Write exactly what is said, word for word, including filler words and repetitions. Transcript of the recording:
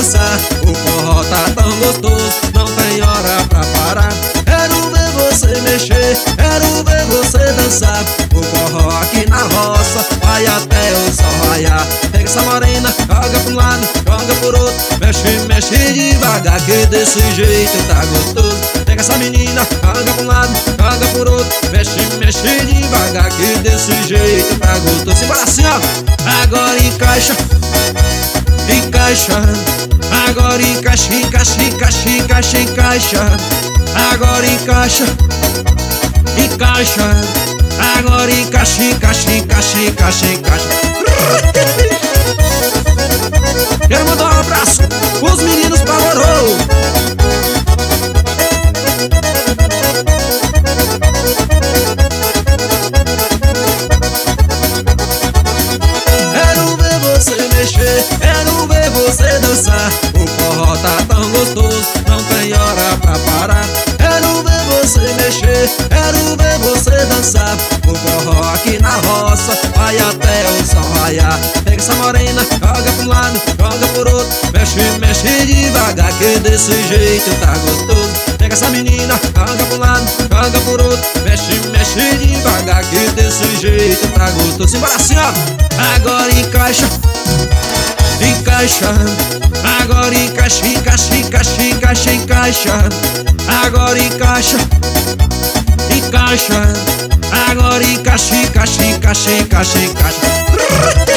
dançar. O forró tá tão gostoso, não tem hora pra parar. Quero ver você mexer, quero ver você dançar. O forró aqui na roça vai até o sol raiar. Pega essa morena, joga pra um lado, joga por outro, mexe, mexe devagar, que desse jeito tá gostoso. Pega essa menina, joga pra um lado, joga por outro, mexe, mexe devagar, que desse jeito tá gostoso. Simbora assim, ó. Agora encaixa, encaixa. Agora encaixa, encaixa, encaixa, encaixa, encaixa. Agora encaixa, encaixa. Agora encaixa, encaixa, encaixa, encaixa, encaixa. Quero mandar um abraço pros meninos Pavorou. Quero ver você mexer, quero ver você dançar. O forró tá tão gostoso, não tem hora pra parar. Quero ver você mexer, quero ver você dançar. O forró aqui na roça vai até o sol raiar. Pega essa morena, joga pra um lado, joga por outro, mexe, mexe devagar, que desse jeito tá gostoso. Pega essa menina, joga pra um lado, joga por outro, mexe, mexe devagar, que desse jeito tá gostoso. Simbora assim, ó. Agora encaixa, encaixa. Agora encaixa, encaixa, encaixa, encaixa, encaixa. Agora encaixa, encaixa. Agora encaixa, encaixa, encaixa, encaixa, encaixa.